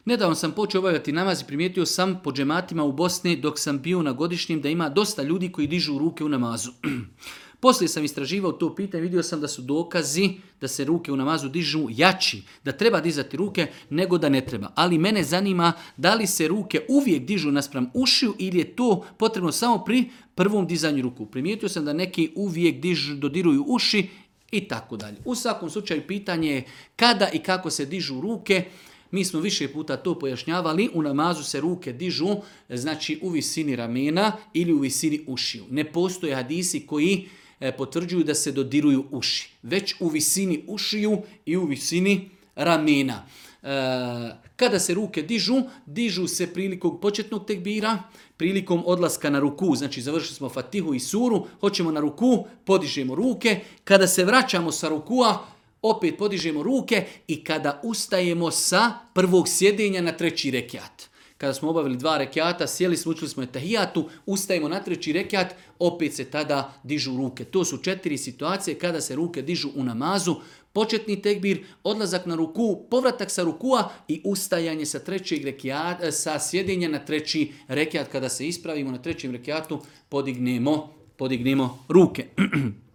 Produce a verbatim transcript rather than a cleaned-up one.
Nedavno sam počeo obavljati namaz i primijetio sam po džematima u Bosni dok sam bio na godišnjem da ima dosta ljudi koji dižu ruke u namazu. Poslije sam istraživao to pitanje, vidio sam da su dokazi da se ruke u namazu dižu jači, da treba dizati ruke nego da ne treba. Ali mene zanima da li se ruke uvijek dižu naspram ušiju ili je to potrebno samo pri prvom dizanju ruku. Primijetio sam da neki uvijek dižu, dodiruju uši i tako dalje. U svakom slučaju pitanje je kada i kako se dižu ruke. Mi smo više puta to pojašnjavali, u namazu se ruke dižu znači u visini ramena ili u visini ušiju. Ne postoje hadisi koji potvrđuju da se dodiruju uši, već u visini ušiju i u visini ramena. E, kada se ruke dižu, dižu se prilikom početnog tekbira, prilikom odlaska na ruku, znači završili smo Fatihu i suru, hoćemo na ruku, podižemo ruke, kada se vraćamo sa rukua, opet podižemo ruke i kada ustajemo sa prvog sjedenja na treći rekiat. Kada smo obavili dva rekiata, sjeli smo, učili smo etahijatu, ustajemo na treći rekiat, opet se tada dižu ruke. To su četiri situacije kada se ruke dižu u namazu. Početni tekbir, odlazak na ruku, povratak sa rukua i ustajanje sa trećeg rekiata, sa sjedenja na treći rekiat. Kada se ispravimo na trećem rekiatu, podignemo, podignemo ruke.